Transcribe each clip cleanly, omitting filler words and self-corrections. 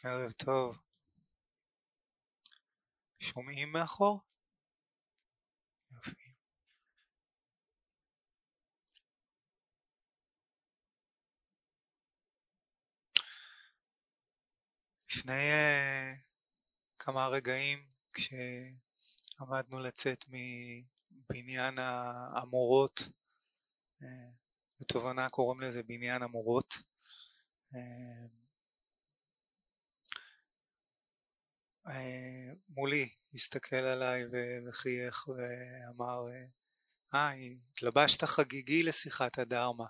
ערב טוב. שומעים מאחור? יופי. לפני כמה רגעים כשעמדנו לצאת מבניין המורות, בתובנה קוראים לזה בניין המורות, מולי הסתכל עליי וחייך ואמר, התלבשת חגיגי לשיחת הדרמה.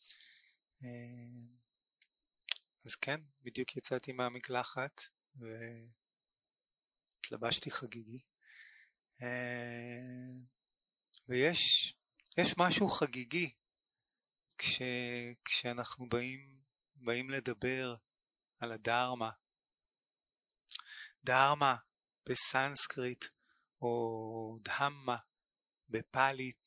אז כן, בדיוק יצאתי מהמקלחת והתלבשתי חגיגי. ויש משהו חגיגי כשאנחנו באים לדבר על הדרמה. דרמה בסנסקריט או דהמה בפאלית,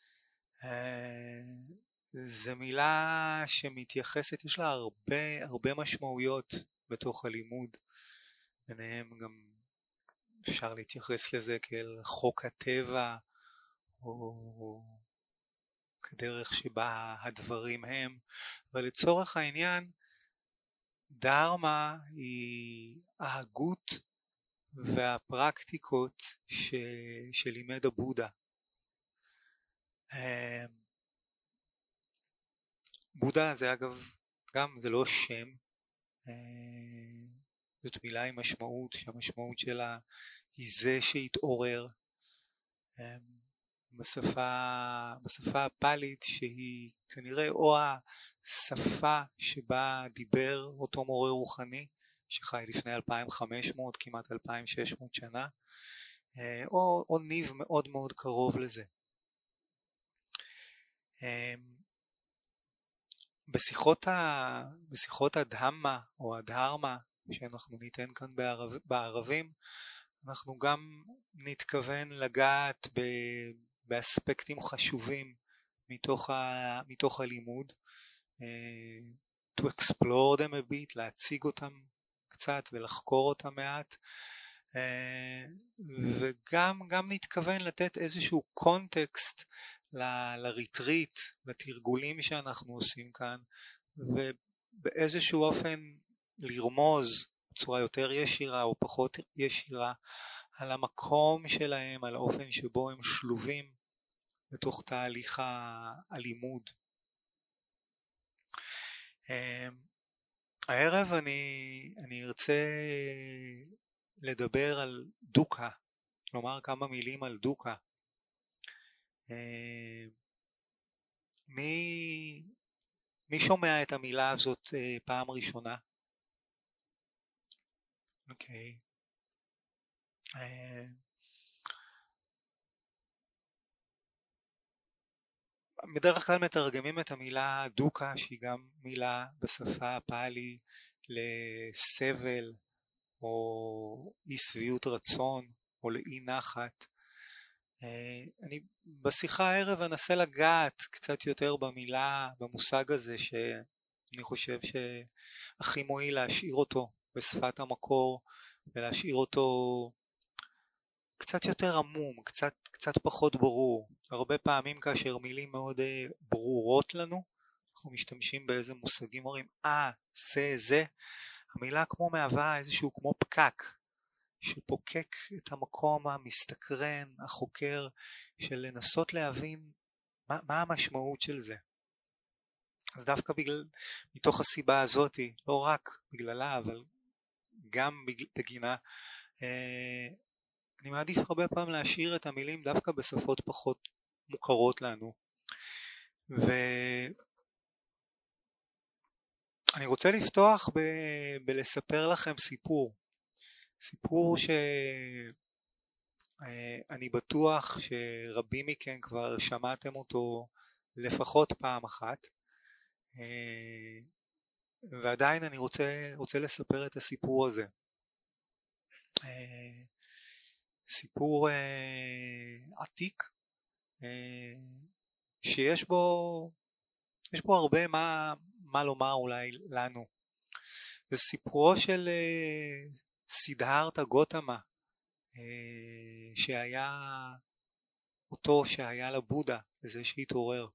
זו מילה שמתייחסת, יש לה הרבה משמעויות בתוך הלימוד. ביניהם גם אפשר להתייחס לזה כאל חוק הטבע, או כדרך שבה הדברים הם. אבל לצורך העניין, דרמה היא ההגות והפרקטיקות שלימד הבודה. בודה זה אגב, גם זה לא שם, זאת מילה עם משמעות, שהמשמעות שלה היא זה שהתעורר. בשפה הפאלית, שהיא כנראה או השפה שבה דיבר אותו מורה רוחני שחי לפני 2500 כמעט 2600 שנה, או ניב מאוד מאוד קרוב לזה. בשיחות הדהמה או הדהרמה שאנחנו ניתן כאן בערבים, אנחנו גם נתכוון לגעת באספקטים חשובים מתוך הלימוד, to explore them a bit, להציג אותם קצת ולחקור אותם מעט, וגם נתכוון לתת איזשהו קונטקסט לריטריט, לתרגולים שאנחנו עושים כאן, ובאיזשהו אופן לרמוז בצורה יותר ישירה או פחות ישירה על המקום שלהם, על האופן שבו הם שלובים בתוך תהליך הלימוד. הערב אני ארצה לדבר על דוקה, לומר כמה מילים על דוקה. מי שומע את המילה הזאת פעם ראשונה? אוקיי. בדרך כלל מתרגמים את המילה דוקה, שהיא גם מילה בשפה הפאלי לסבל או אי שביעות רצון או לאי נחת. אני בשיחה הערב אנסה לגעת קצת יותר במילה, במושג הזה, שאני חושב שהכי מועיל להשאיר אותו בשפת המקור ולהשאיר אותו קצת יותר עמום, קצת פחות ברור. הרבה פעמים כאשר מילים מאוד ברורות לנו, אנחנו משתמשים באיזה מושגים, אומרים זה, המילה כמו מהווה איזשהו כמו פקק שפוקק את המקום המסתקרן, החוקר, של לנסות להבין מה המשמעות של זה. אז דווקא מתוך הסיבה הזאת, לא רק בגללה אבל גם בגינה, אני מעדיף הרבה פעמים להשאיר את המילים דווקא בשפות פחות מוכרות לנו. ואני רוצה לפתוח בלספר לכם סיפור שאני בטוח שרבים מכם כבר שמעתם אותו לפחות פעם אחת, ועדיין אני רוצה לספר את הסיפור הזה. סיפור עתיק, שיש בו הרבה מה לומר אולי לנו. זה סיפורו של סידהרתה גותמה, שהיה אותו שהיה לבודה, וזה שהתעורר.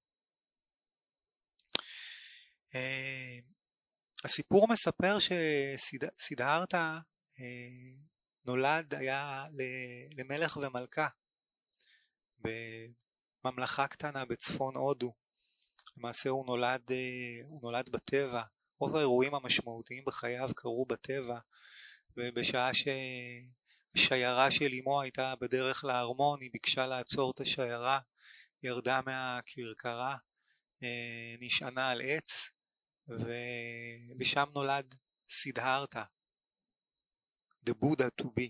הסיפור מספר שסידהרתה נולד היה למלך ומלכה בממלכה קטנה בצפון הודו. למעשה הוא נולד בטבע. רוב האירועים המשמעותיים בחייו קרו בטבע, ובשעה שהשיירה של אמו הייתה בדרך לארמון, היא ביקשה לעצור את השיירה, ירדה מהכרכרה, נשענה על עץ, ושם נולד סידהרתה, the Buddha to be.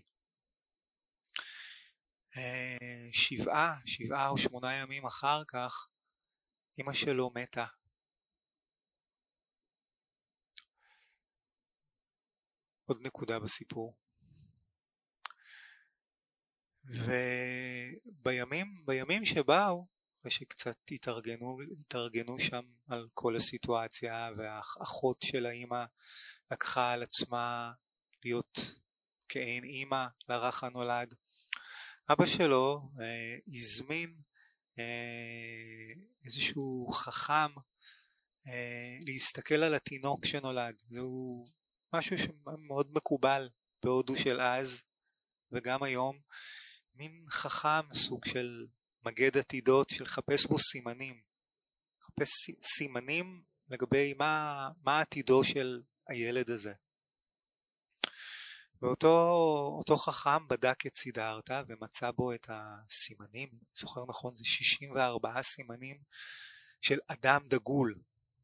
7 או 8 ימים אחר כך אמא שלו מתה. עוד נקודה בסיפור. ובימים שבאו, אחרי שקצת התארגנו שם על כל הסיטואציה, והאחות של האמא לקחה על עצמה להיות כעין אמא לרך הנולד, אבא שלו הזמין איזשהו חכם להסתכל על התינוק שנולד. זהו משהו שמאוד מקובל בהודו של אז וגם היום, מין חכם, סוג של מגד עתידות, של לחפש בו סימנים, לחפש סימנים לגבי מה עתידו של הילד הזה. ואותו חכם בדק את סידהרתה ומצא בו את הסימנים, זוכר נכון, זה 64 סימנים של אדם דגול,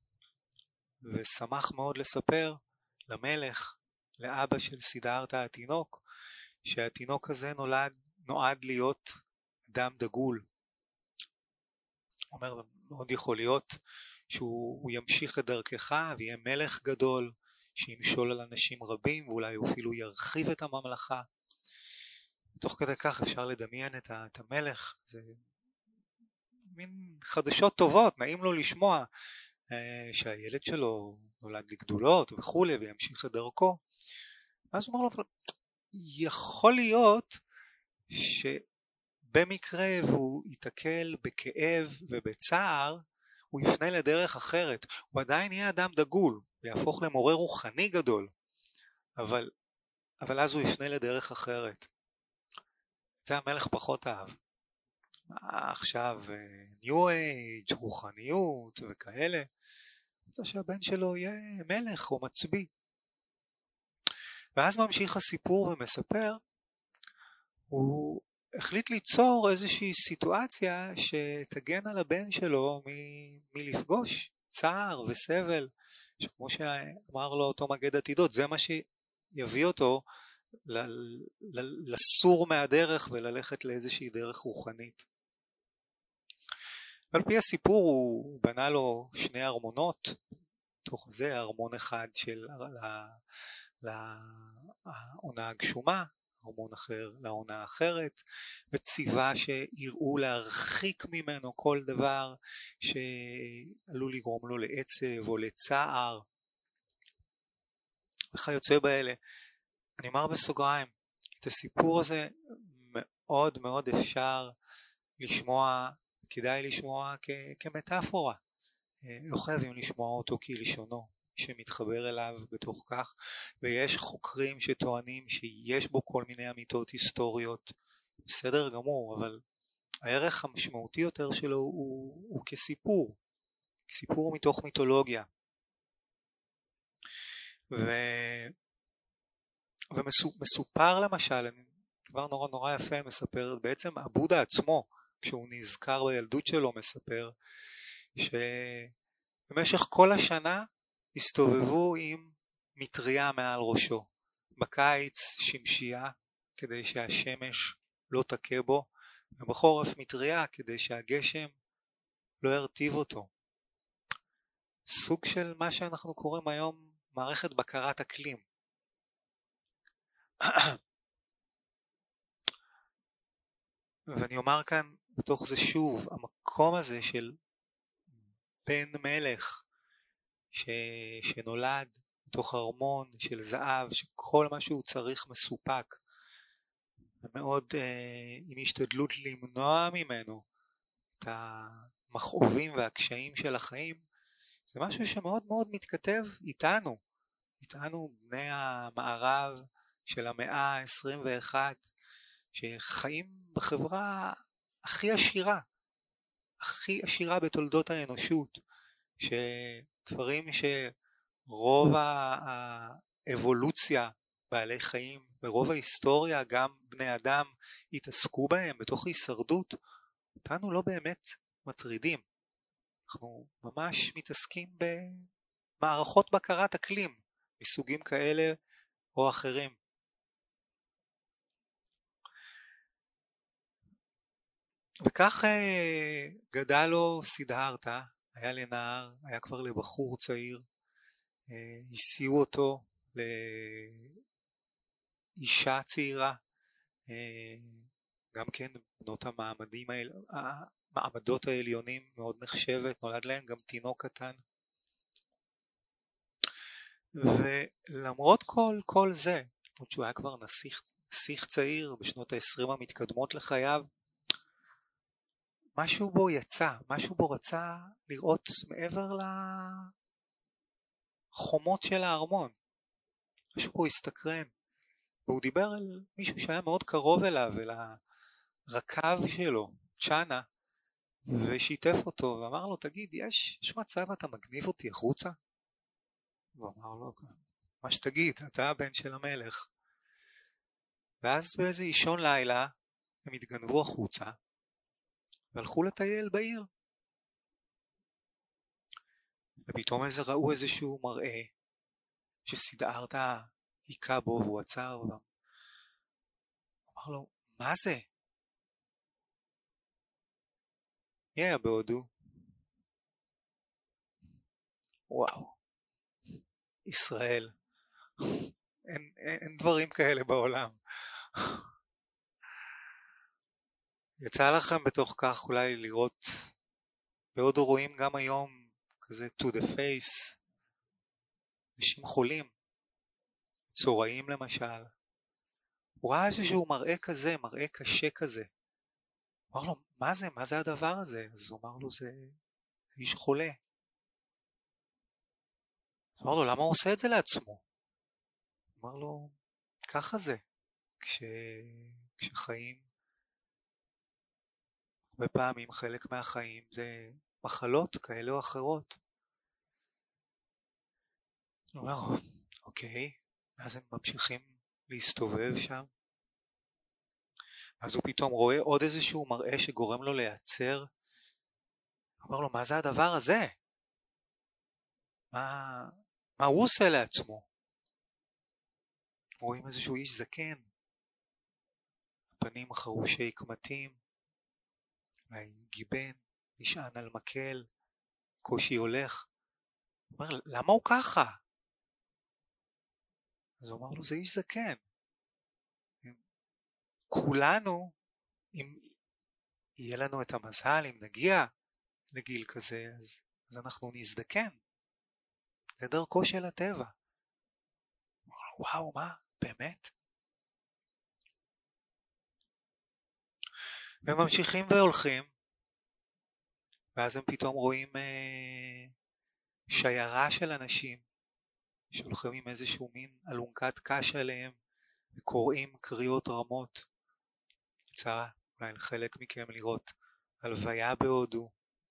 ושמח מאוד לספר למלך, לאבא של סידהרתה התינוק, שהתינוק הזה נועד להיות אדם דגול. הוא אומר, מאוד יכול להיות שהוא ימשיך את דרכך ויהיה מלך גדול, שימשול על אנשים רבים, ואולי הוא אפילו ירחיב את הממלכה. תוך כדי כך אפשר לדמיין את המלך, זה מין חדשות טובות, נעים לו לשמוע שהילד שלו נולד לגדולות וכו', וימשיך את דרכו. אז הוא אומר לו, יכול להיות שבמקרה והוא ייתקל בכאב ובצער, הוא יפנה לדרך אחרת. הוא עדיין יהיה אדם דגול, ויהפוך למורה רוחני גדול, אבל אז הוא יפנה לדרך אחרת. זה המלך פחות אהב. עכשיו ניו אייג', רוחניות וכאלה, זה שהבן שלו יהיה מלך או מצביא. ואז ממשיך הסיפור ומספר, הוא החליט ליצור איזושהי סיטואציה שתגן על הבן שלו מלפגוש צער וסבל, שכמו שאמר לו אותו מגד עתידות, זה מה שיביא אותו לסור מהדרך וללכת לאיזושהי דרך רוחנית. ועל פי הסיפור הוא בנה לו 2 ארמונות, תוך זה ארמון אחד של לעונה הגשומה, ארמון אחר לעונה אחרת, וציווה שיראו להרחיק ממנו כל דבר שעלול לגרום לו לעצב או לצער וכיוצא באלה. אני אומר בסוגריים, את הסיפור הזה מאוד מאוד אפשר לשמוע, כדאי לשמוע כמטאפורה, לא חייבים לשמוע אותו כלשונו, שמתחבר אליו בתוך כך, ויש חוקרים שטוענים שיש בו כל מיני אמיתות היסטוריות, בסדר גמור, אבל הערך המשמעותי יותר שלו הוא כסיפור מתוך מיתולוגיה. ומסופר למשל, דבר נורא נורא יפה, מספר בעצם הבודה עצמו, כשהוא נזכר בילדות שלו, מספר שבמשך כל השנה הסתובבו עם מטריה מעל ראשו, בקיץ שמשייה כדי שהשמש לא תכה בו, ובחורף מטריה כדי שהגשם לא ירטיב אותו. סוג של מה שאנחנו קוראים היום מערכת בקרת אקלים. ואני אומר כאן בתוך זה שוב, המקום הזה של בן מלך שנולד בתוך ארמון של זהב, שכל מה שהוא צריך מסופק, ומאוד עם השתדלות למנוע ממנו את המכאובים והקשיים של החיים. זה משהו שמאוד מאוד מתכתב איתנו בני המערב של המאה ה-21, שחיים בחברה הכי עשירה בתולדות האנושות, שדברים שרוב האבולוציה בעלי חיים ברוב ההיסטוריה, גם בני אדם התעסקו בהם בתוך הישרדות, אותנו לא באמת מטרידים. אנחנו ממש מתעסקים במערכות בקרת אקלים מסוגים כאלה או אחרים. וכך גדל לו סידהרתה, היה לנער, היה כבר לבחור צעיר, הסיעו אותו לאישה צעירה, גם כן בנות המעמדות העליונים מאוד נחשבת, נולד להם גם תינוק קטן. ולמרות כל זה, עוד שהוא היה כבר נסיך צעיר בשנות ה-20 המתקדמות לחייו, משהו בו רצה לראות מעבר לחומות של הארמון. משהו בו הסתקרן, והוא דיבר על מישהו שהיה מאוד קרוב אליו, אל הרקב שלו, צ'אנה, ושיתף אותו ואמר לו, תגיד, יש מצב אתה מגניב אותי החוצה? הוא אמר לו, מה שתגיד, אתה הבן של המלך. ואז באיזה אישון לילה הם התגנבו החוצה והלכו לטייל בעיר, ופתאום ראו איזשהו מראה שסידהרתה היכה בו, והוא עצר ואמר לו, מה זה? מי היה בהודו? וואו, ישראל. אין דברים כאלה בעולם. יצא לכם בתוך כך אולי לראות, בהודו רואים גם היום כזה to the face, אנשים חולים, צוראים למשל. הוא ראה איזשהו מראה כזה, מראה קשה כזה. הוא אמר לו, מה זה הדבר הזה? אז הוא אמר לו, זה איש חולה. הוא אמר לו, למה הוא עושה את זה לעצמו? הוא אמר לו, ככה זה, כשחיים, הרבה פעמים חלק מהחיים זה מחלות כאלה או אחרות. הוא אומר, אוקיי, אז הם ממשיכים להסתובב שם, אז הוא פתאום רואה עוד איזשהו מראה שגורם לו להיעצר. הוא אומר לו, מה זה הדבר הזה? מה הוא עושה לעצמו? רואים איזשהו איש זקן, פנים חרושי קמטים, גיבן, נשען על מקל, קושי הולך. הוא אומר, למה הוא ככה? אז הוא אמר לו, זה איש זקן. כולנו, אם יהיה לנו את המזל, אם נגיע לגיל כזה, אז אנחנו נזדקן. זה דרכו של הטבע. וואו, מה? באמת? והם ממשיכים והולכים, ואז הם פתאום רואים שיירה של אנשים, שהולכים עם איזשהו מין אלונקת קש עליהם, וקוראים קריאות רמות. יצא אולי לחלק מכם לראות הלוויה בהודו,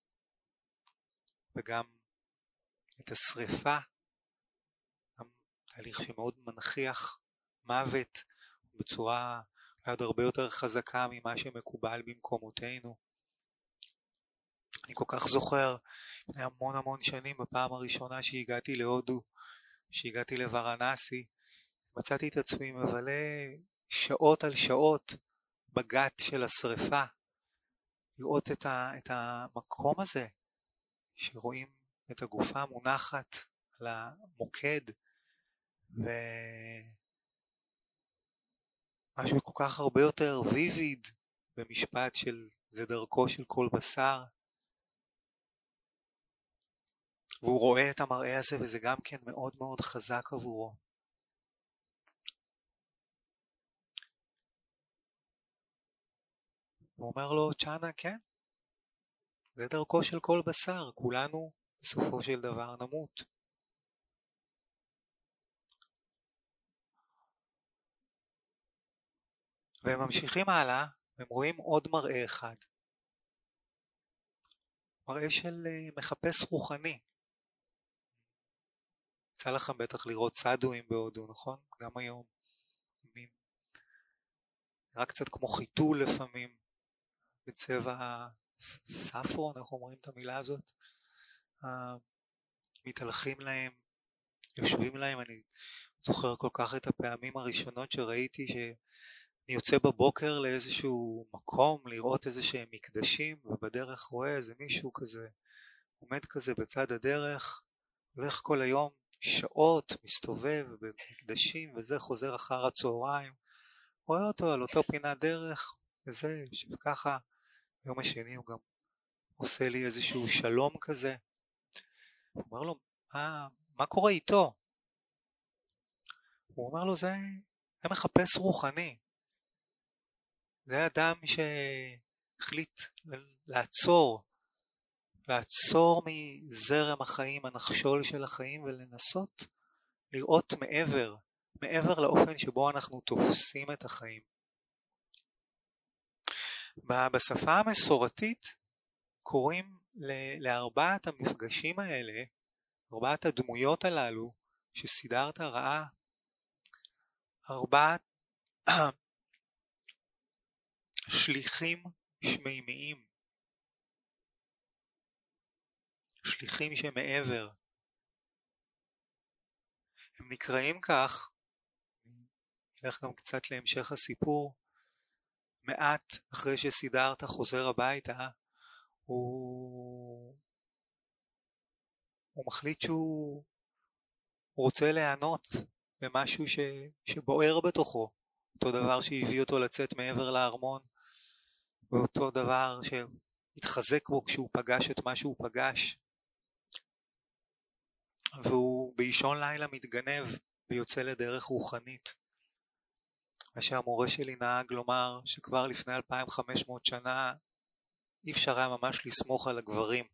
וגם את השריפה, תהליך שמאוד מנכיח מוות בצורה עוד הרבה יותר חזקה ממה שמקובל במקומותינו. אני כל כך זוכר לפני המון שנים, בפעם הראשונה שהגעתי להודו, שהגעתי לוורנסי, מצאתי את עצמי מבלה שעות על שעות בגת של השריפה, לראות את המקום הזה שרואים את הגופה מונחת על המוקד, ומשהו כל כך הרבה יותר ויביד במשפט של זה דרכו של כל בשר. והוא רואה את המראה הזה, וזה גם כן מאוד מאוד חזק עבורו. הוא אומר לו, צ'אנה, כן, זה דרכו של כל בשר, כולנו בסופו של דבר נמות. והם ממשיכים הלאה, והם רואים עוד מראה אחד. מראה של מחפש רוחני. יצא לכם בטח לראות סאדואים בהודו, נכון? גם היום. נראה קצת כמו חיתול לפעמים, בצבע ספרון, אנחנו אומרים את המילה הזאת. מתהלכים להם, יושבים להם. אני זוכר כל כך את הפעמים הראשונות שראיתי שאני יוצא בבוקר לאיזשהו מקום לראות איזה שהם מקדשים, ובדרך רואה איזה מישהו כזה עומד כזה בצד הדרך, הולך כל היום שעות, מסתובב במקדשים, וזה חוזר אחר הצהריים, רואה אותו על אותו פינת דרך, וזה, שככה, יום השני הוא גם עושה לי איזשהו שלום כזה. הוא אומר לו, מה קורה איתו? הוא אומר לו, זה מחפש רוחני. זה אדם שהחליט לעצור מזרם החיים, הנחשול של החיים, ולנסות לראות מעבר לאופן שבו אנחנו תופסים את החיים. בשפה המסורתית קוראים לארבעת המפגשים האלה, ארבעת הדמויות הללו שסידרתא ראה, ארבעת שליחים שמימיים, שליחים שמעבר. הם נקראים כך, נלך גם קצת להמשך הסיפור, מעט אחרי שסידרתא חוזר הביתה, הוא מחליט שהוא רוצה להיענות למשהו שבוער בתוכו, אותו דבר שהביא אותו לצאת מעבר לארמון, ואותו דבר שהתחזק בו כשהוא פגש את מה שהוא פגש, והוא באישון לילה מתגנב ויוצא לדרך רוחנית. מה שהמורה שלי נהג לומר, שכבר לפני 2500 שנה אי אפשר היה ממש לסמוך על הגברים.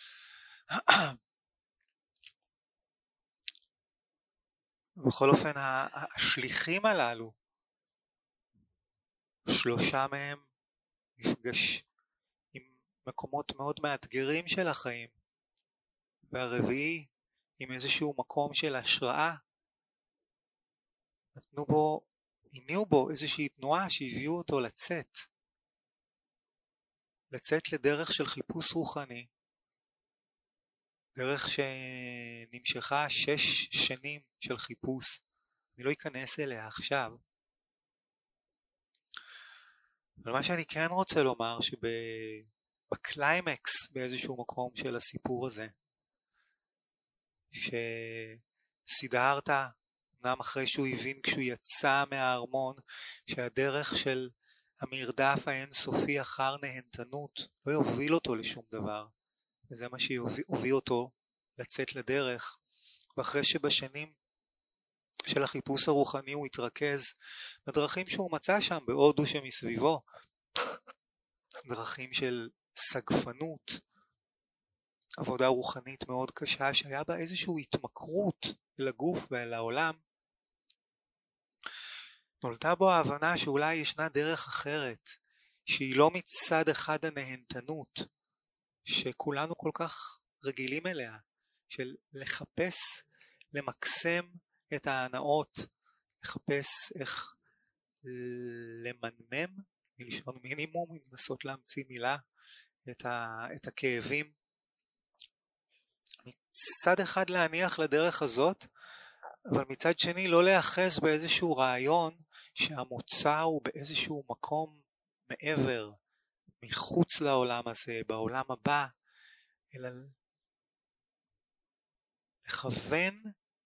בכל אופן, השליחים הללו, שלושה מהם נפגש עם מקומות מאוד מאתגרים של החיים, והרביעי עם איזשהו מקום של השראה. הניעו בו איזושהי תנועה שהביאו אותו לצאת לדרך של חיפוש רוחני, דרך שנמשכה 6 שנים של חיפוש. אני לא אכנס אליה עכשיו, אבל מה שאני כן רוצה לומר, שבקליימקס באיזשהו מקום של הסיפור הזה, שסידרתא, אמנם אחרי שהוא הבין כשהוא יצא מהארמון, שהדרך של המרדף האינסופי אחר נהנתנות לא יוביל אותו לשום דבר, וזה מה שהוביל אותו לצאת לדרך. ואחרי שבשנים של החיפוש הרוחני הוא התרכז בדרכים שהוא מצא שם בהודו שמסביבו, דרכים של סגפנות, עבודה רוחנית מאוד קשה שהיה בה איזושהי התמכרות אל הגוף ואל העולם, נולדה בו ההבנה שאולי ישנה דרך אחרת, שהיא לא מצד אחד הנהנתנות שכולנו כל כך רגילים אליה, של לחפש, למקסם את ההנאות, לחפש איך למנמם, מלשון מינימום, אם נסות להמציא מילה, את הכאבים. מצד אחד להניח לדרך הזאת, אבל מצד שני לא להיאחז באיזשהו רעיון שהמוצא הוא באיזשהו מקום מעבר, מחוץ לעולם הזה, בעולם הבא, אלא לכוון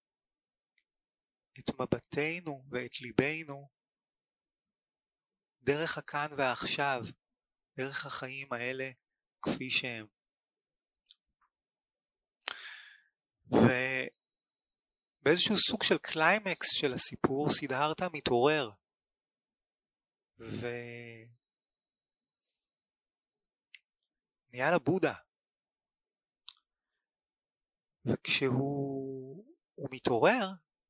את מבטנו ואת ליבנו דרך הכאן ועכשיו, דרך החיים האלה כפי שהם. ובאיזשהו סוג של קליימקס של הסיפור, סידהרתה מתעורר, ונהיה לה בודה. וכשהוא מתעורר,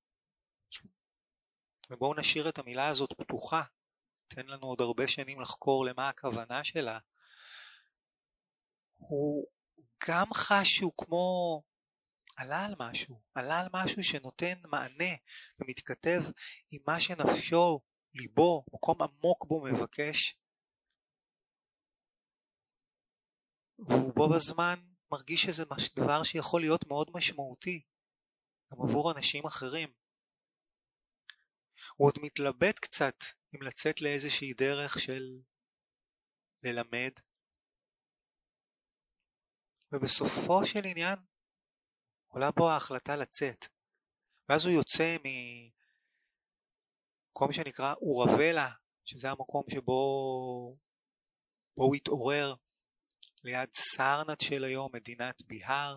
ובואו נשאיר את המילה הזאת פתוחה, תן לנו עוד הרבה שנים לחקור למה הכוונה שלה, הוא גם חש שהוא כמו עלה על משהו שנותן מענה ומתכתב עם מה שנפשו, ליבו, מקום עמוק בו מבקש, והוא בו בזמן מרגיש שזה דבר שיכול להיות מאוד משמעותי גם עבור אנשים אחרים. הוא עוד מתלבט קצת אם לצאת לאיזושהי דרך של ללמד, ובסופו של עניין עולה בו ההחלטה לצאת, ואז הוא יוצא ממקום שנקרא אורבלה, שזה המקום שבו הוא התעורר, ליד סרנט של היום, מדינת ביהר,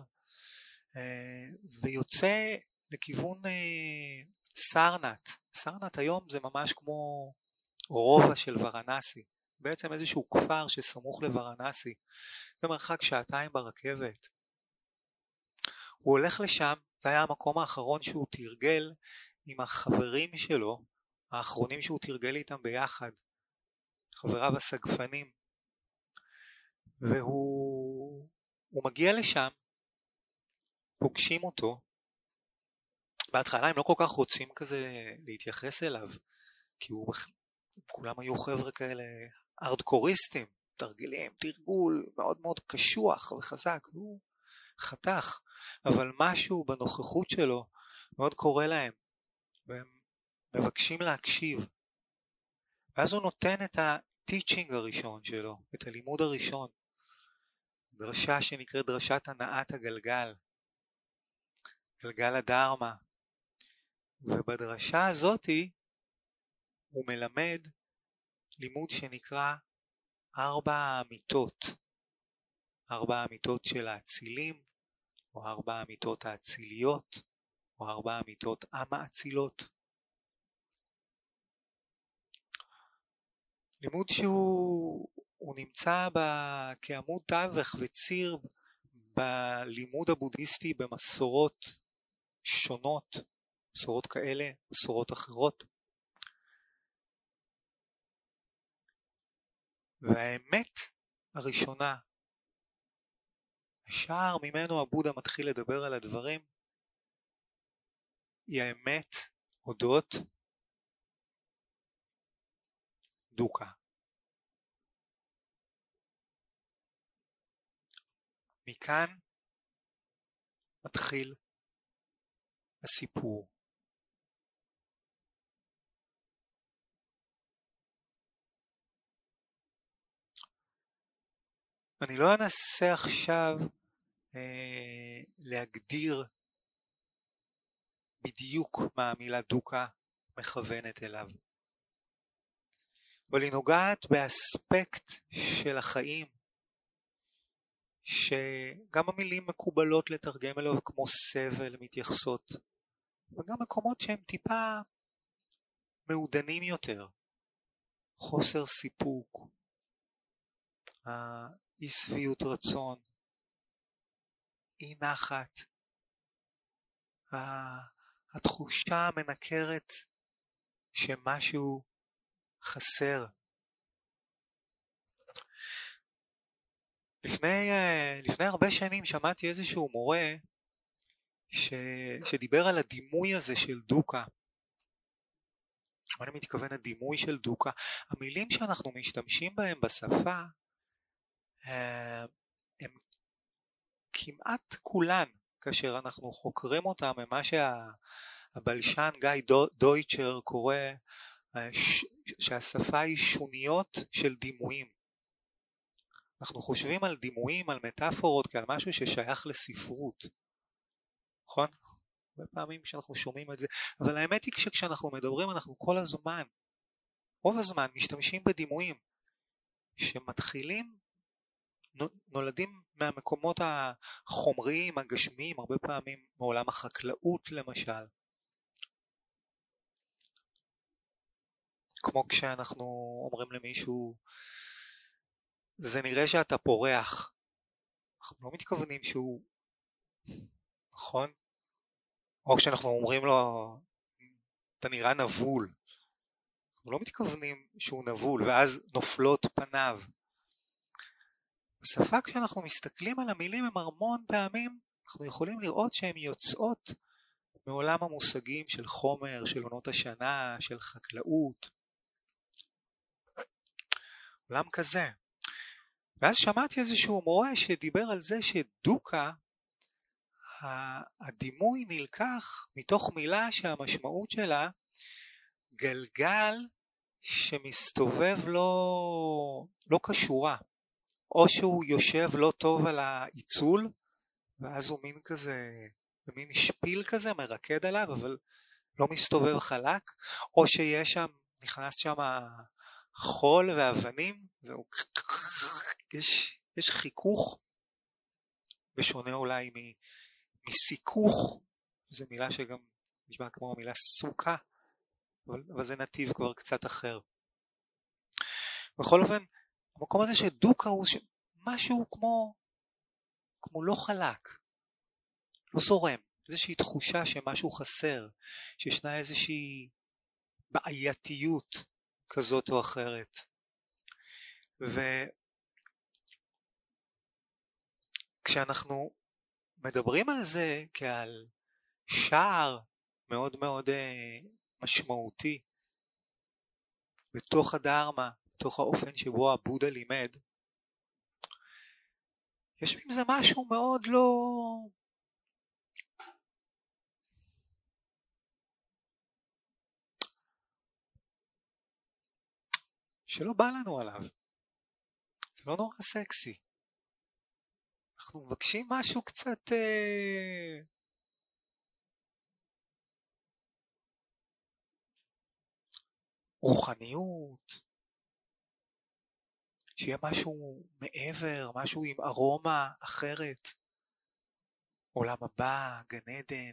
ויוצא לכיוון סרנט. סרנט היום זה ממש כמו רובע של ורנסי, בעצם איזשהו כפר שסמוך לוורנסי, זה מרחק 2 ברכבת. הוא הולך לשם, זה היה המקום האחרון שהוא תרגל עם החברים שלו, האחרונים שהוא תרגל איתם ביחד, חבריו הסגפנים, והוא מגיע לשם, פוגשים אותו, בהתחלה הם לא כל כך רוצים כזה להתייחס אליו, כי כולם היו חבר'ה כאלה ארדקוריסטים, תרגילים, תרגול מאוד מאוד קשוח וחזק, והוא חתך, אבל משהו בנוכחות שלו מאוד קורא להם, והם מבקשים להקשיב, ואז הוא נותן את הטיצ'ינג הראשון שלו, את הלימוד הראשון, דרשה שנקראת דרשת הנעת הגלגל, גלגל הדרמה, ובדרשה הזאתי הוא מלמד לימוד שנקרא 4 האמיתות, 4 האמיתות של האצילים, או 4 האמיתות האציליות, או 4 האמיתות המאצילות. לימוד שהוא נמצא כעמוד תווך וציר בלימוד הבודהיסטי במסורות שונות, מסורות כאלה, מסורות אחרות. והאמת הראשונה, השער ממנו הבודה מתחיל לדבר על הדברים, היא האמת אודות דוקה. מכאן מתחיל הסיפור. אני לא אנסה עכשיו להגדיר בדיוק מה המילה דוקה מכוונת אליו, אבל היא נוגעת באספקט של החיים שגם המילים מקובלות לתרגם אליו כמו סבל מתייחסות, וגם מקומות שהם טיפה מעודנים יותר, חוסר סיפוק, אי שביעות רצון, אי נחת, התחושה המנקרת שמשהו חסר. לפני הרבה שנים שמעתי איזשהו מורה שדיבר על הדימוי הזה של דוקה. אני מתכוון הדימוי של דוקה. המילים שאנחנו משתמשים בהם בשפה הם כמעט כולן, כאשר אנחנו חוקרים אותם ממה שהבלשן גיא דויטשר קורא שהשפה היא שוניות של דימויים. אנחנו חושבים על דימויים, על מטאפורות, כעל משהו ששייך לספרות, נכון? הרבה פעמים כשאנחנו שומעים את זה, אבל האמת היא שכשאנחנו מדברים אנחנו כל הזמן, רוב הזמן משתמשים בדימויים שמתחילים נולדים מהמקומות החומריים, הגשמיים, הרבה פעמים מעולם החקלאות למשל. כמו כשאנחנו אומרים למישהו, זה נראה שאתה פורח. אנחנו לא מתכוונים שהוא, נכון? או כשאנחנו אומרים לו, אתה נראה נבול. אנחנו לא מתכוונים שהוא נבול, ואז נופלות פניו. בשפה כשאנחנו מסתכלים על המילים, הם המון פעמים, אנחנו יכולים לראות שהן יוצאות מעולם המושגים של חומר, של עונות השנה, של חקלאות. עולם כזה. ואז שמעתי איזשהו מורה שדיבר על זה שדוקה, הדימוי נלקח מתוך מילה שהמשמעות שלה גלגל שמסתובב לא קשורה, או שהוא יושב לא טוב על העיצול, ואז הוא מין כזה, מין שפיל כזה, מרקד עליו, אבל לא מסתובב חלק, או שיש שם, נכנס שם חול ואבנים, יש חיכוך, בשונה אולי מסיכוך, זו מילה שגם נשמע כמו המילה סוכה, אבל זה נתיב כבר קצת אחר. בכל אופן, המקום הזה שדוקה הוא משהו כמו לא חלק, לא זורם, איזושהי תחושה שמשהו חסר, שישנה איזושהי בעייתיות כזאת או אחרת. וכשאנחנו מדברים על זה כעל שער מאוד מאוד משמעותי בתוך הדרמה, בתוך האופן שבו הבודה לימד, יש עם זה משהו מאוד שלא בא לנו עליו. זה לא נורא סקסי. אנחנו מבקשים משהו קצת רוחניות, שיהיה משהו מעבר, משהו עם ארומה אחרת, עולם הבא, גן עדן,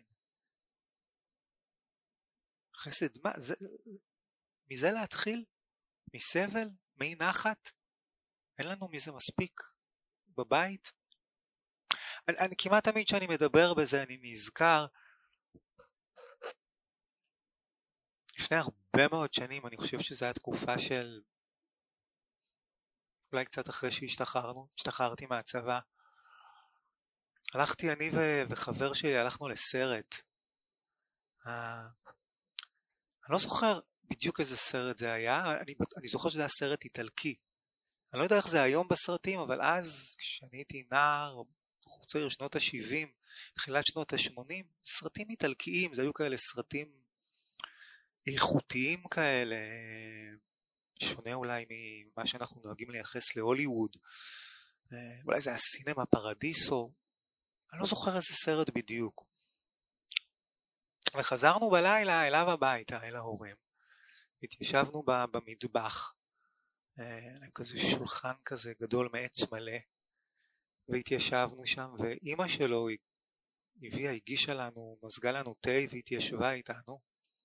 חסד, מה, מזה להתחיל? מסבל? מי נחת? אין לנו מזה מספיק בבית? אני כמעט תמיד שאני מדבר בזה אני נזכר, לפני הרבה מאוד שנים, אני חושב שזו התקופה של, אולי קצת אחרי השתחררתי מהצבא, הלכתי אני וחבר שלי, הלכנו לסרט. אני לא זוכר בדיוק איזה סרט זה היה, אני זוכר שזה היה סרט איטלקי. אני לא יודע איך זה היום בסרטים, אבל אז כשאני הייתי נער, חוצה שנות ה-70, תחילת שנות ה-80, סרטים איטלקיים, זה היו כאלה סרטים איכותיים כאלה, שונה אולי ממה שאנחנו נוהגים לייחס להוליווד, אולי זה היה סינמה פרדיסו, אני לא זוכר איזה סרט בדיוק. וחזרנו בלילה אליו הביתה, אל ההורים, התיישבנו במטבח, כזה שולחן כזה גדול מעץ מלא, והתיישבנו שם, ואימא שלו הגישה לנו, מזגה לנו תה והתיישבה איתנו,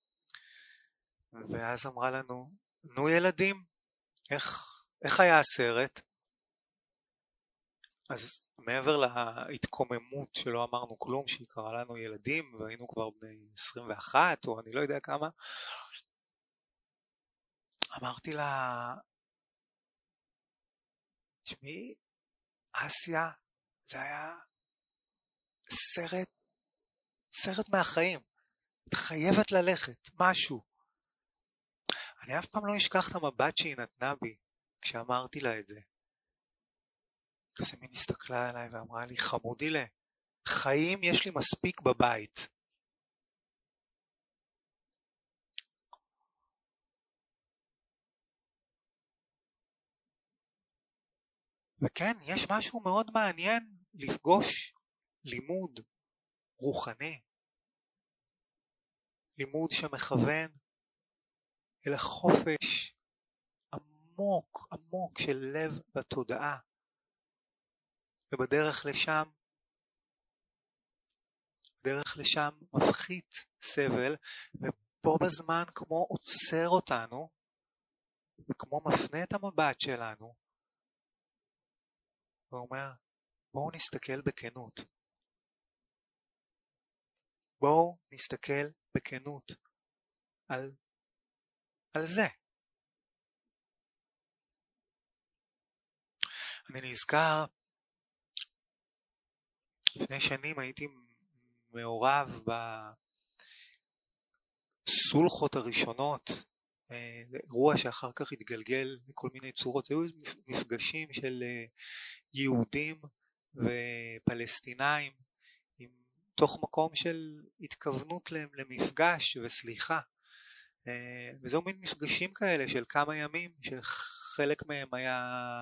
ואז אמרה לנו, נו ילדים, איך היה הסרט? אז מעבר להתקוממות שלא אמרנו כלום, שהיא קראה לנו ילדים, והיינו כבר בני 21, או אני לא יודע כמה, אמרתי לה, תשמעי, אסיה, זה היה סרט מהחיים, את חייבת ללכת, משהו. אני אף פעם לא אשכח את המבט שהיא נתנה בי, כשאמרתי לה את זה. כזה מין הסתכלה עליי ואמרה לי, חמודי לה, חיים יש לי מספיק בבית. וכן, יש משהו מאוד מעניין לפגוש לימוד רוחני, לימוד שמכוון אל החופש עמוק עמוק של לב בתודעה, ובדרך לשם מפחית סבל, ובו בזמן כמו עוצר אותנו, וכמו מפנה את המבט שלנו, ואומר, בואו נסתכל בכנות. בואו נסתכל בכנות על זה. אני נזכר, לפני שנים הייתי מעורב בסולחות הראשונות, אירוע שאחר כך התגלגל מכל מיני צורות. זה היו מפגשים של יהודים ופלסטינאים, תוך מקום של התכוונות למפגש וסליחה. וזהו מין מפגשים כאלה של כמה ימים, שחלק מהם היה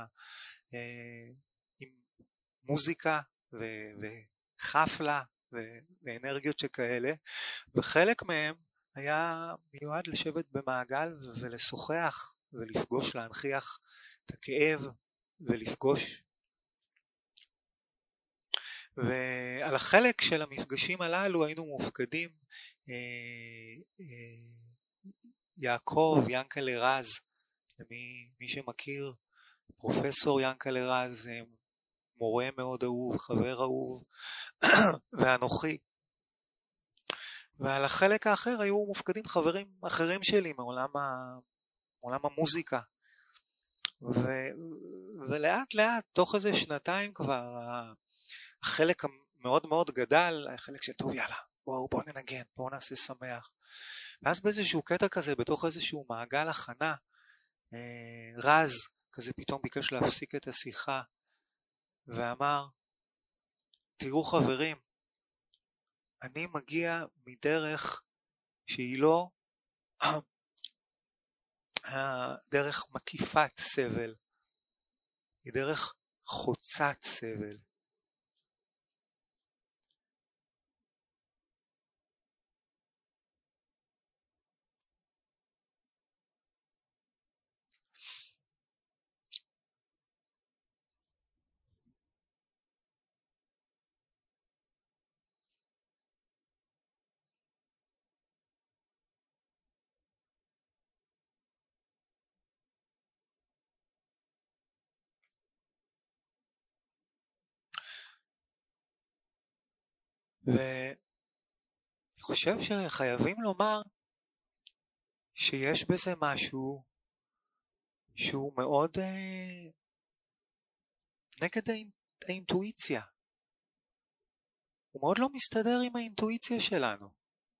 עם מוזיקה וחפלה ואנרגיות שכאלה, וחלק מהם היה מיועד לשבת במעגל ולשוחח ולפגוש, להנכיח את הכאב ולפגוש. ועל החלק של המפגשים הללו היינו מופקדים יעקב ינקלה רז, מי שמכיר, פרופסור ינקלה רז, מורה מאוד אהוב, חבר אהוב, ואנוכי. ועל החלק האחר היו מופקדים חברים אחרים שלי מעולם המוזיקה. ולאט לאט, תוך איזה שנתיים כבר, החלק המאוד מאוד גדל, החלק של טוב יאללה, בואו ננגן, בואו נעשה שמח. ואז באיזשהו קטע כזה, בתוך איזשהו מעגל הכנה, רז כזה פתאום ביקש להפסיק את השיחה, ואמר, תראו חברים, אני מגיע מדרך שהיא לא דרך מקיפת סבל, היא דרך חוצת סבל. ואני חושב שחייבים לומר שיש בזה משהו שהוא מאוד נגד האינטואיציה. הוא מאוד לא מסתדר עם האינטואיציה שלנו.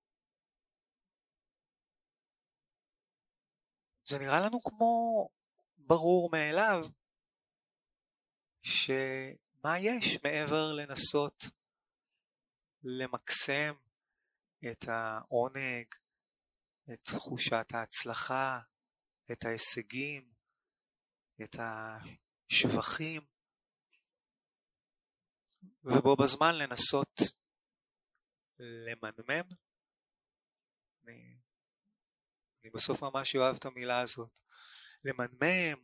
זה נראה לנו כמו ברור מאליו שמה יש מעבר לנסות למקסם את העונג, את תחושת ההצלחה, את ההישגים, את השבחים, ובו בזמן לנסות למנמם. אני בסוף ממש אוהב את המילה הזאת, למנמם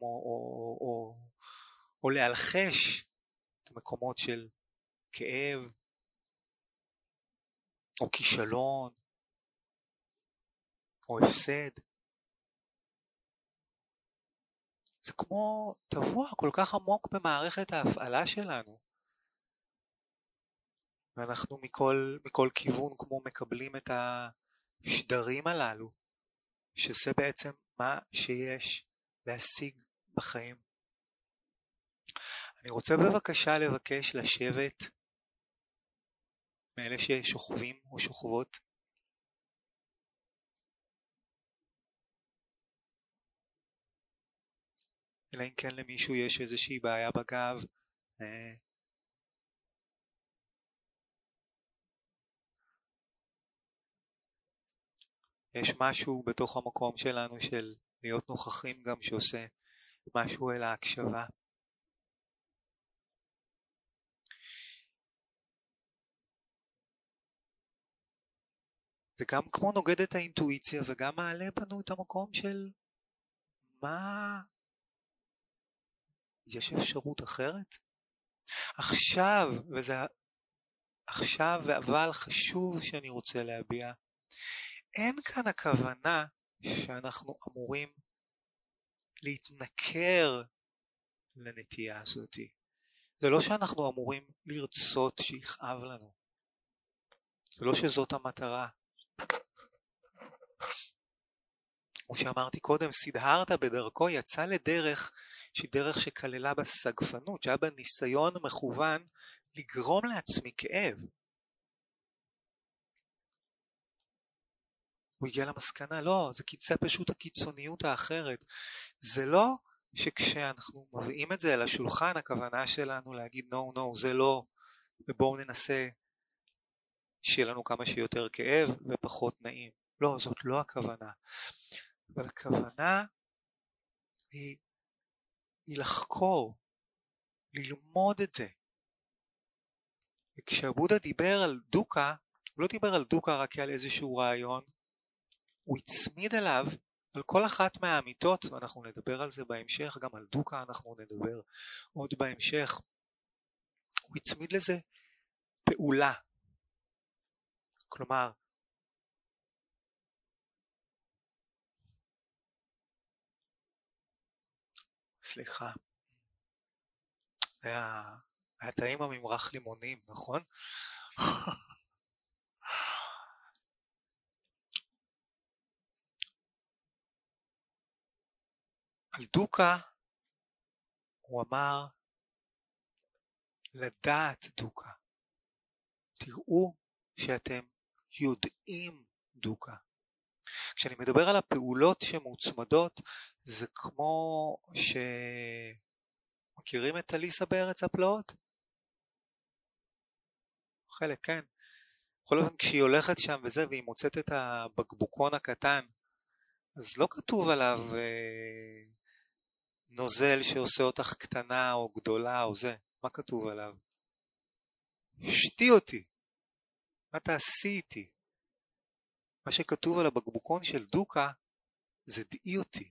או להלחש את המקומות של כאב או כישלון או הפסד. זה כמו טבוע כל כך עמוק במערכת ההפעלה שלנו, ואנחנו מכל כיוון כמו מקבלים את השדרים הללו, שזה בעצם מה שיש להשיג בחיים. אני רוצה בבקשה לבקש לשבת מאלה ששוכבים או שוכבות, אלא אם כן למישהו יש איזושהי בעיה בגב. יש משהו בתוך המקום שלנו של להיות נוכחים גם שעושה משהו אל ההקשבה. זה גם כמו נוגד את האינטואיציה וגם מעלה בנו את המקום של מה, יש אפשרות אחרת? עכשיו, אבל חשוב שאני רוצה להביע, אין כאן הכוונה שאנחנו אמורים להתנכר לנטייה הזאת. זה לא שאנחנו אמורים לרצות שיכאב לנו. זה לא שזאת המטרה. כמו שאמרתי קודם, סידהרתה בדרכו יצא לדרך שהיא דרך שכללה בסגפנות, שהיה בה ניסיון מכוון לגרום לעצמי כאב. הוא הגיע למסקנה, לא, זה פשוט הקיצוניות האחרת. זה לא שכשאנחנו מביאים את זה אל השולחן, הכוונה שלנו להגיד no, זה לא, ובואו ננסה שיהיה לנו כמה שיותר כאב ופחות נעים. לא, זאת לא הכוונה. אבל הכוונה היא לחקור, ללמוד את זה. וכשהבודה דיבר על דוקה, הוא לא דיבר על דוקה רק כעל איזשהו רעיון, הוא הצמיד אליו על כל אחת מהאמיתות, ואנחנו נדבר על זה בהמשך, גם על דוקה אנחנו נדבר עוד בהמשך. הוא הצמיד לזה פעולה. כלומר, סליחה, היה טעים הממרח לימונים, נכון? על דוקה הוא אמר לדעת דוקה. תראו שאתם יודעים דוקה. כשאני מדבר על הפעולות שמוצמדות, זה כמו מכירים את אליסה בארץ הפלאות? חלק, כן. בכל אופן, כשהיא הולכת שם וזה, והיא מוצאת את הבקבוקון הקטן, אז לא כתוב עליו נוזל שעושה אותך קטנה או גדולה או זה. מה כתוב עליו? שתי אותי. מה תעשי איתי? מה שכתוב על הבקבוקון של דוקה זה דעי אותי.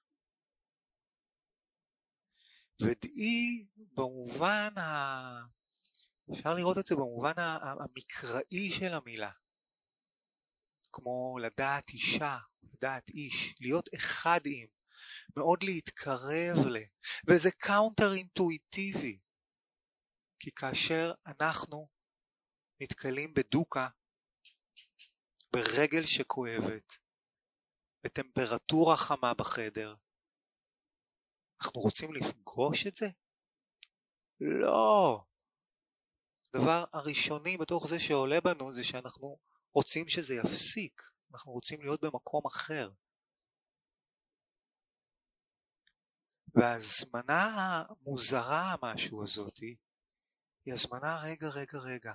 ודעי במובן אפשר לראות את זה במובן המקראי של המילה. כמו לדעת אישה, לדעת איש, להיות אחד עם, מאוד להתקרב וזה קאונטר אינטואיטיבי. כי כאשר אנחנו נתקלים בדוקה, ברגל שכואבת, בטמפרטורה חמה בחדר, אנחנו רוצים לפגוש את זה? לא. הדבר הראשוני בתוך זה שעולה בנו זה שאנחנו רוצים שזה יפסיק. אנחנו רוצים להיות במקום אחר. והזמנה המוזרה המשהו הזאת היא הזמנה רגע.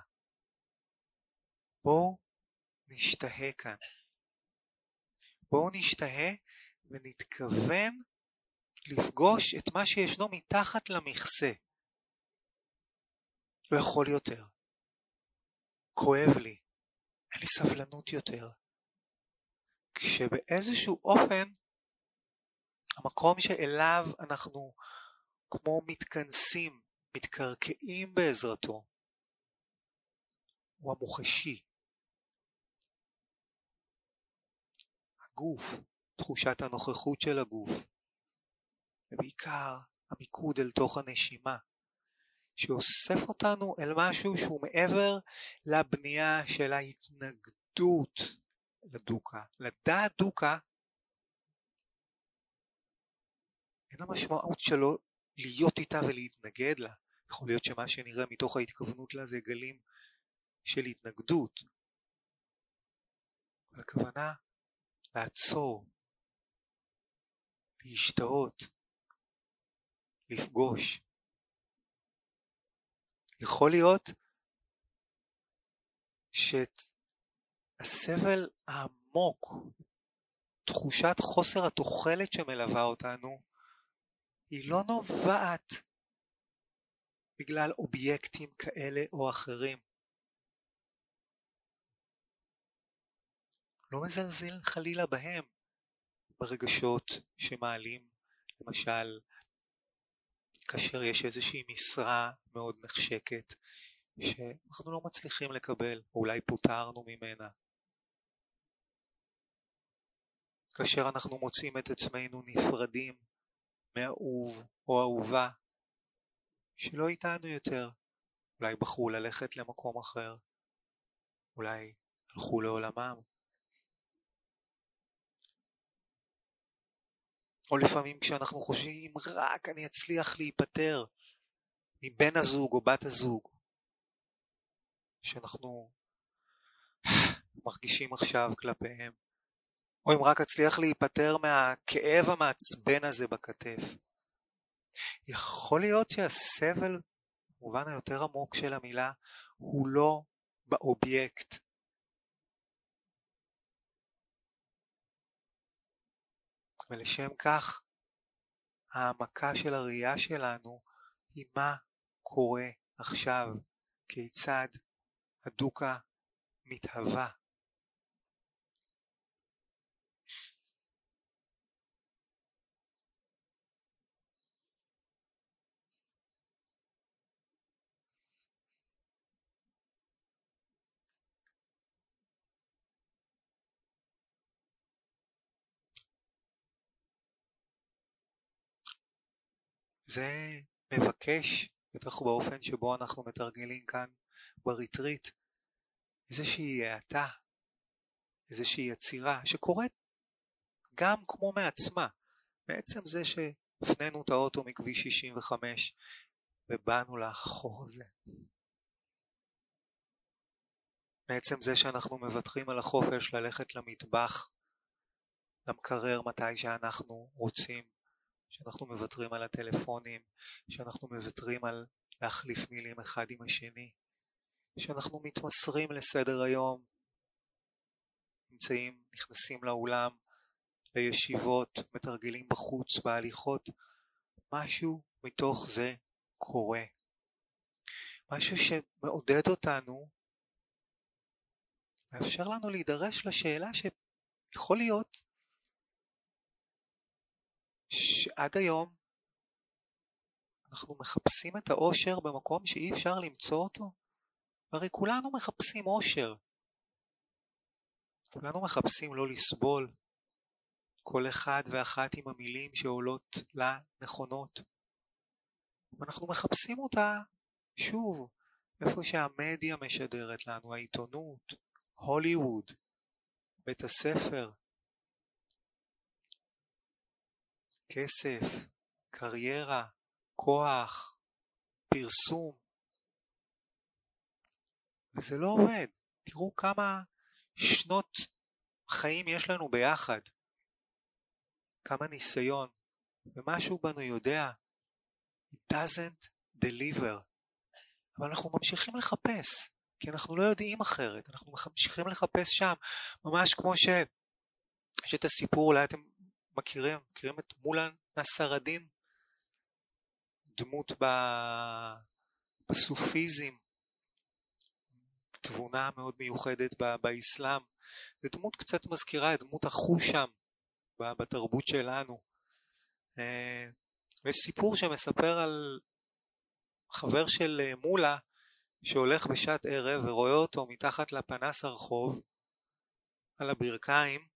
בואו נשתהה כאן. בואו נשתהה ונתכוון לפגוש את מה שישנו מתחת למכסה. לא יכול יותר. כואב לי. אין לי סבלנות יותר. כשבאיזשהו אופן המקום שאליו אנחנו כמו מתכנסים, מתקרקעים בעזרתו, הוא המוחשי. הגוף, תחושת הנוכחות של הגוף, ובעיקר המיקוד אל תוך הנשימה, שאוסף אותנו אל משהו שהוא מעבר לבנייה של ההתנגדות לדוקה. לדעת דוקה, אין המשמעות שלו להיות איתה ולהתנגד לה. יכול להיות שמה שנראה מתוך ההתכוונות לה זה גלים של התנגדות. אבל הכוונה לעצור, להשתאות, לפגוש. יכול להיות שהסבל העמוק, תחושת חוסר התוחלת שמלווה אותנו, היא לא נובעת בגלל אובייקטים כאלה או אחרים. לא מזלזל חלילה בהם, ברגשות שמעלים, למשל, כאשר יש איזושהי משרה מאוד נחשקת שאנחנו לא מצליחים לקבל, אולי פוטרנו ממנה. כאשר אנחנו מוצאים את עצמנו נפרדים מאהוב או אהובה שלא איתנו יותר, אולי בחרו ללכת למקום אחר, אולי הלכו לעולמם. או לפעמים כשאנחנו חושבים רק אני אצליח להיפטר מבן הזוג או בת הזוג שאנחנו מרגישים עכשיו כלפיהם, או אם רק אצליח להיפטר מהכאב המעצבן הזה בכתף. יכול להיות שהסבל, במובן היותר עמוק של המילה, הוא לא באובייקט. ולשם כך, העמקה של הראייה שלנו היא מה קורה עכשיו, כיצד הדוקה מתהווה. זה מבקש, בטח באופן שבו אנחנו מתרגלים כאן בריטריט, איזושהי האטה, איזושהי יצירה שקורית גם כמו מעצמה. בעצם זה שהפנינו את האוטו מכביש 65 ובאנו לחור הזה. בעצם זה שאנחנו מבטחים על החופש ללכת למטבח, למקרר מתי שאנחנו רוצים, שאנחנו מבטרים על הטלפונים, שאנחנו מבטרים על להחליף מילים אחד עם השני, שאנחנו מתמסרים לסדר היום, נכנסים לאולם, לישיבות, מתרגלים בחוץ, בהליכות, משהו מתוך זה קורה. משהו שמעודד אותנו, מאפשר לנו להידרש לשאלה שיכול להיות שעד היום אנחנו מחפשים את האושר במקום שאי אפשר למצוא אותו. הרי כולנו מחפשים אושר. כולנו מחפשים לא לסבול. כל אחד ואחת עם המילים שעולות לה נכונות. ואנחנו מחפשים אותה שוב, איפה שהמדיה משדרת לנו, העיתונות, הוליווד, בית הספר, כסף, קריירה, כוח, פרסום. וזה לא עובד. תראו כמה שנות חיים יש לנו ביחד. כמה ניסיון. ומשהו בנו יודע, it doesn't deliver. אבל אנחנו ממשיכים לחפש, כי אנחנו לא יודעים אחרת. אנחנו ממשיכים לחפש שם, ממש כמו יש את הסיפור, אולי אתם מכירים את מולה נסרדין, דמות בסופיזם, תבונה מאוד מיוחדת באסלאם. זו דמות קצת מזכירה את דמות החושם בתרבות שלנו. יש סיפור שמספר על חבר של מולה שהולך בשעת ערב ורואה אותו מתחת לפנס הרחוב על הברכיים,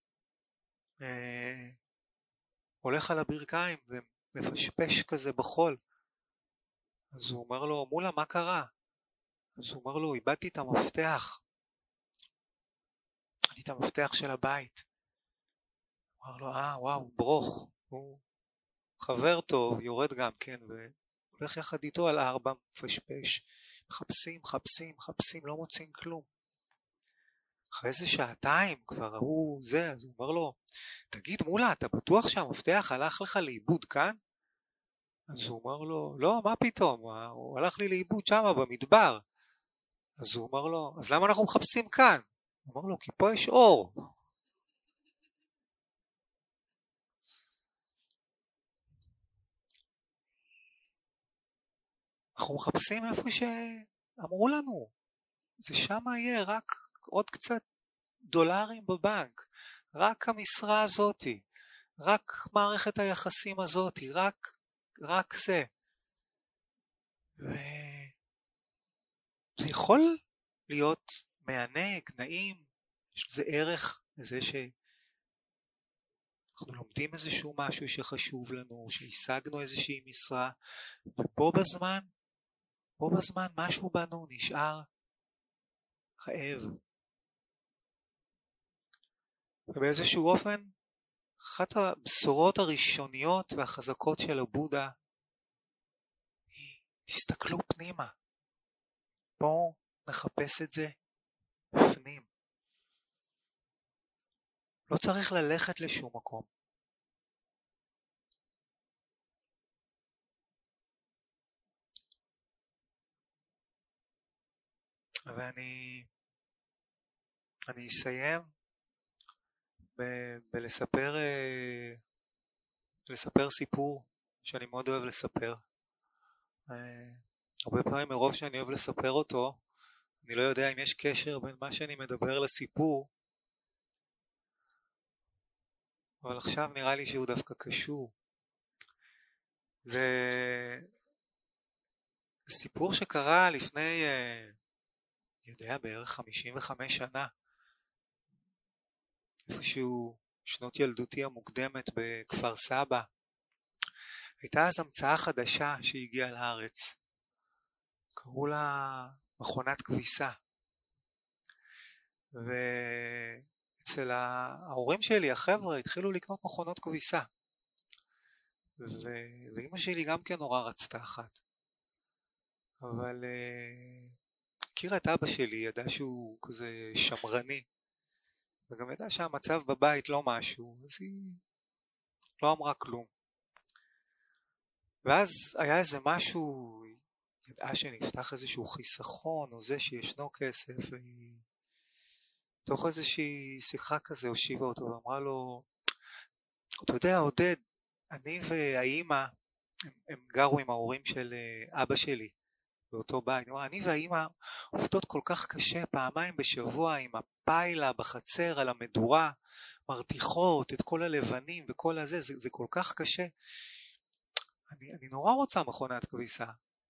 הולך על הברכיים ומפשפש כזה בחול. אז הוא אומר לו, מולה, מה קרה? אז הוא אומר לו, איבדתי את המפתח. איבדתי את המפתח של הבית. הוא אומר לו, וואו, ברוך. הוא חבר טוב, יורד גם כן, והולך יחד איתו על 4, מפשפש. מחפשים, לא מוצאים כלום. אחרי איזה שעתיים כבר ראו זה, אז הוא אומר לו, תגיד מולה, אתה בטוח שהמפתח הלך לך לאיבוד כאן? אז הוא אומר לו, לא, מה פתאום? הוא הלך לי לאיבוד שם במדבר. אז הוא אומר לו, אז למה אנחנו מחפשים כאן? הוא אומר לו, כי פה יש אור. אנחנו מחפשים איפה שאמרו לנו. זה שם יהיה, רק עוד קצת דולרים בבנק. רק המשרה הזאתי. רק מערכת היחסים הזאתי. רק זה. וזה יכול להיות מענג, נעים, יש לזה ערך לזה שאנחנו לומדים איזשהו משהו שחשוב לנו, שהשגנו איזושהי משרה, ובו בזמן משהו בנו נשאר רעב. ובאיזשהו אופן, אחת הבשורות הראשוניות והחזקות של הבודה היא, תסתכלו פנימה. בואו נחפש את זה בפנים. לא צריך ללכת לשום מקום. ואני אסיים בלספר סיפור שאני מאוד אוהב לספר. הרבה פעמים מרוב שאני אוהב לספר אותו, אני לא יודע אם יש קשר בין מה שאני מדבר לסיפור, אבל עכשיו נראה לי שהוא דווקא קשור. זה סיפור שקרה לפני, אני יודע, בערך 55 שנה. איפשהו שנות ילדותי המוקדמת בכפר סבא. הייתה אז המצאה חדשה שהגיעה לארץ. קראו לה מכונת כביסה. ואצל ההורים שלי, החבר'ה, התחילו לקנות מכונות כביסה. ואמא שלי גם כן נורא רצתה אחת. אבל הכירה את אבא שלי, ידעה שהוא כזה שמרני. וגם ידעה שהמצב בבית לא משהו, אז היא לא אמרה כלום. ואז היה איזה משהו, היא ידעה שנפתח איזשהו חיסכון, או זה שישנו כסף, והיא תוך איזושהי שיחה כזה הושיבה אותו ואמרה לו, אתה יודע עודד, אני והאימא, הם גרו עם ההורים של אבא שלי באותו בית, אני והאימא עובדות כל כך קשה פעמיים בשבוע עם הפיילה בחצר על המדורה, מרתיחות את כל הלבנים וכל הזה, זה כל כך קשה. אני נורא רוצה מכונת כביסה.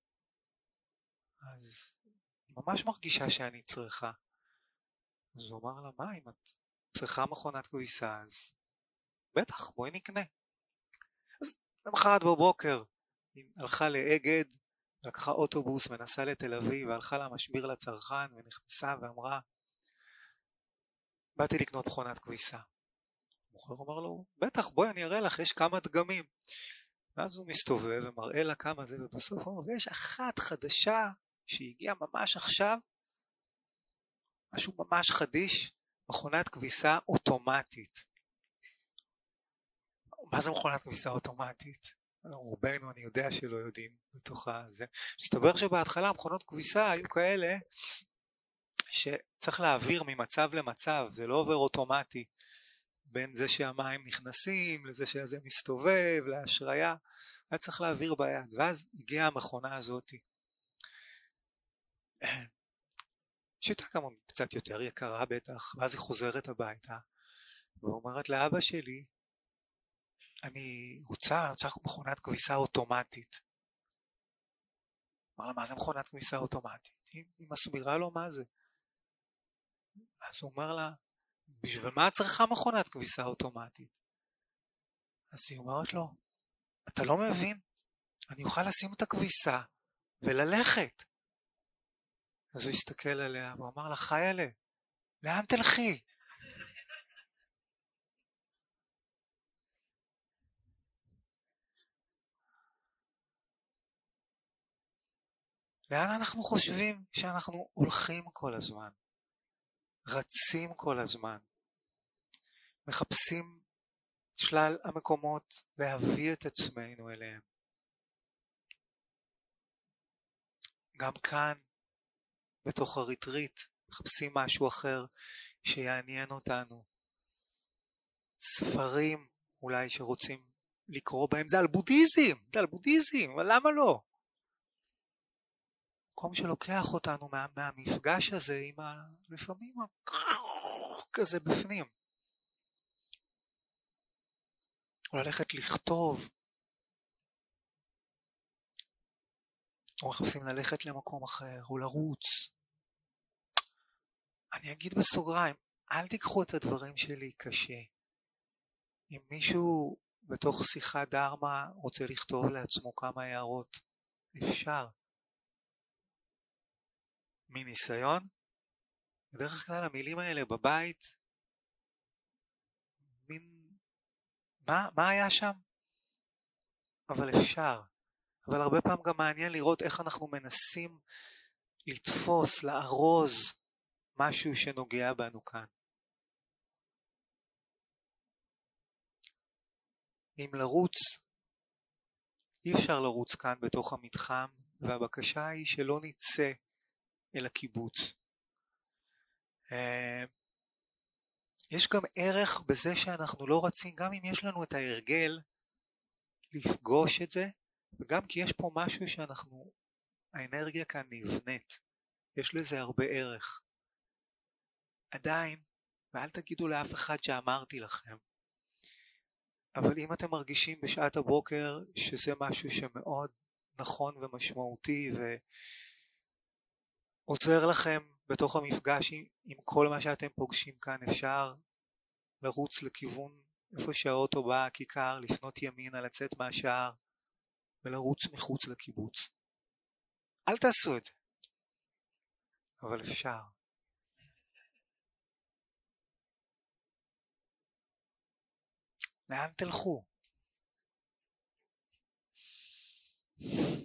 אז היא ממש מרגישה שאני צריכה. אז הוא אמר לה, מה, אם את צריכה מכונת כביסה, אז בטח, בואי נקנה. אז למחרת בבוקר היא הלכה לאגד, לקחה אוטובוס ונסעה לתל אביב, והלכה למשביר לצרכן ונכנסה ואמרה, באתי לקנות מכונת כביסה. המוכר אומר לו, בטח, בואי אני אראה לך, יש כמה דגמים. ואז הוא מסתובב ומראה לה כמה זה, ובסוף הוא אומר, ויש אחת חדשה שהגיעה ממש עכשיו, משהו ממש חדיש, מכונת כביסה אוטומטית. מה זה מכונת כביסה אוטומטית? רובנו אני יודע שלא יודעים בתוכה זה. מסתבר שבהתחלה מכונות כביסה היו כאלה שצריך להעביר ממצב למצב, זה לא עובר אוטומטי. בין זה שהמים נכנסים, לזה שזה מסתובב, להשריה, היה צריך להעביר ביד, ואז הגיעה המכונה הזאת. שיטה כמובן קצת יותר יקרה בטח, ואז היא חוזרת הביתה, ואומרת לאבא שלי, אני רוצה מכונת כביסה אוטומטית. אמר לה, מה זה מכונת כביסה אוטומטית? היא מסבירה לו מה זה. אז הוא אומר לה, בשביל מה צריכה מכונת כביסה אוטומטית? אז היא אומרת לו, אתה לא מבין? אני אוכל לשים את הכביסה וללכת. אז הוא הסתכל עליה ואמר לה, חיילה, לאן תלכי? לאן אנחנו חושבים שאנחנו הולכים כל הזמן? רצים כל הזמן. מחפשים שלל המקומות להביא את עצמנו אליהם. גם כאן, בתוך הריטריט, מחפשים משהו אחר שיעניין אותנו. ספרים אולי שרוצים לקרוא בהם, זה על בודהיזם, אבל למה לא? מקום שלוקח אותנו מהמפגש הזה עם לפעמים כזה בפנים. או ללכת לכתוב. או מחפשים ללכת למקום אחר, או לרוץ. אני אגיד בסוגריים, אל תיקחו את הדברים שלי קשה. אם מישהו בתוך שיחת דרמה רוצה לכתוב לעצמו כמה הערות, אפשר. מניסיון, בדרך כלל המילים האלה בבית, מה היה שם? אבל אפשר. אבל הרבה פעם גם מעניין לראות איך אנחנו מנסים לתפוס, לארוז משהו שנוגע בנו כאן. אם לרוץ, אי אפשר לרוץ כאן בתוך המתחם, והבקשה היא שלא נצא אל הקיבוץ. יש גם ערך בזה שאנחנו לא רצים, גם אם יש לנו את ההרגל, לפגוש את זה, וגם כי יש פה משהו שאנחנו, האנרגיה כאן נבנית, יש לזה הרבה ערך. עדיין, ואל תגידו לאף אחד שאמרתי לכם, אבל אם אתם מרגישים בשעת הבוקר שזה משהו שמאוד נכון ומשמעותי ועוזר לכם בתוך המפגש עם כל מה שאתם פוגשים כאן, אפשר לרוץ לכיוון איפה שהאוטו בא, הכיכר, לפנות ימינה, לצאת מהשער ולרוץ מחוץ לקיבוץ. אל תעשו את זה, אבל אפשר. לאן תלכו?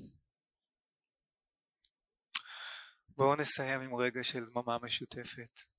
בואו נסיים עם רגע של דממה משותפת.